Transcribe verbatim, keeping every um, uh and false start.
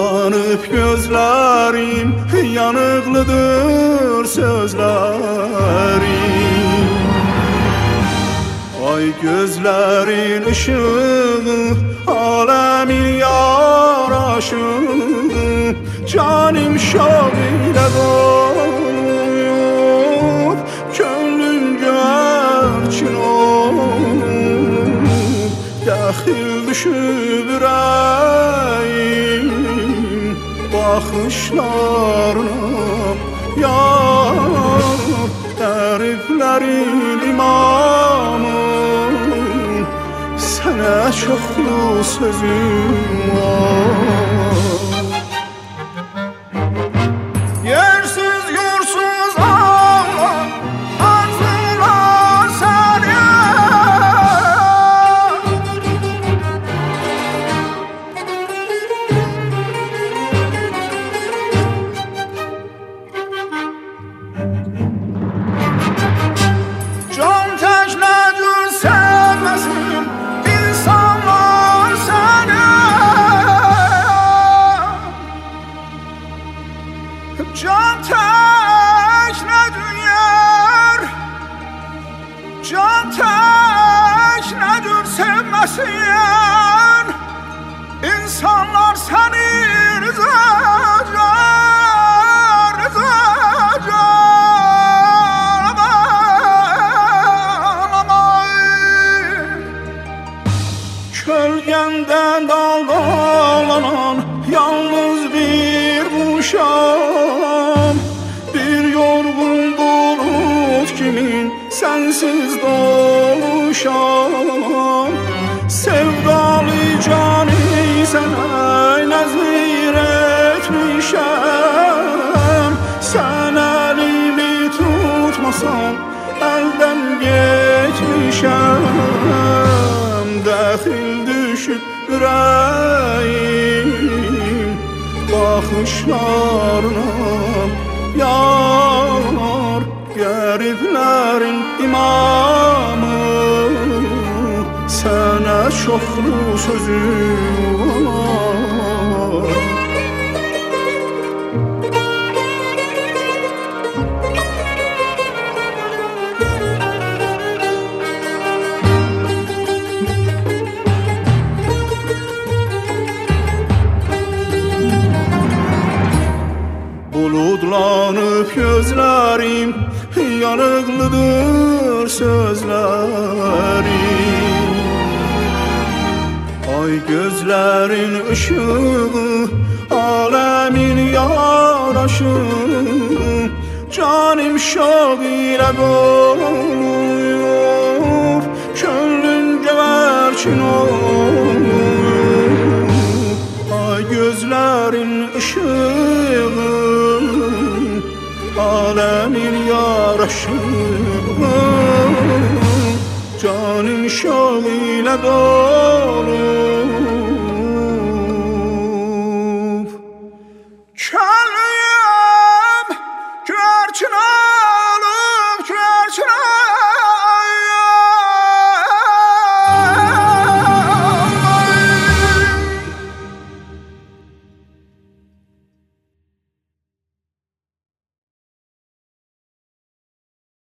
Buludlanıp gözlerim, yanıklıdır sözlerim. Ay gözlerin ışığı, alemin yaraşığı, canım şad ile dolup, gönlüm gerçin olup, dəxil düşüb ürəyim baxışlarına. Yar təriflərin imamı, sənə çoxlu sözüm var. Yersiz yursuz ağlar, arzular səni. Can təklədir sevməsin insanlar səni. Can təklədir yer, can təklədir sevməsin insanlar səni. Rızaca, rızaca kölgəndə dalgalanan yalnız bir muşam, bir yorgun bulut kimin sensiz doluşam. Sevdalı canı sənə nəzir etmişəm, sən əlimi tutmasan əldən geçmişəm. Dəxil düşüb ürəyim baxışlarına. Yar qəriblərin imamı, sənə çoxlu sözüm var. Buludlanıp gözlerim, yanıklıdır sözlerim. Ay gözlerin ışığı, alemin yaraşığı, canım şad ile dolup, gönlüm geverçin olup. Ay gözlerin ışığı, alemin yaraşığı, canım şad ile dolup.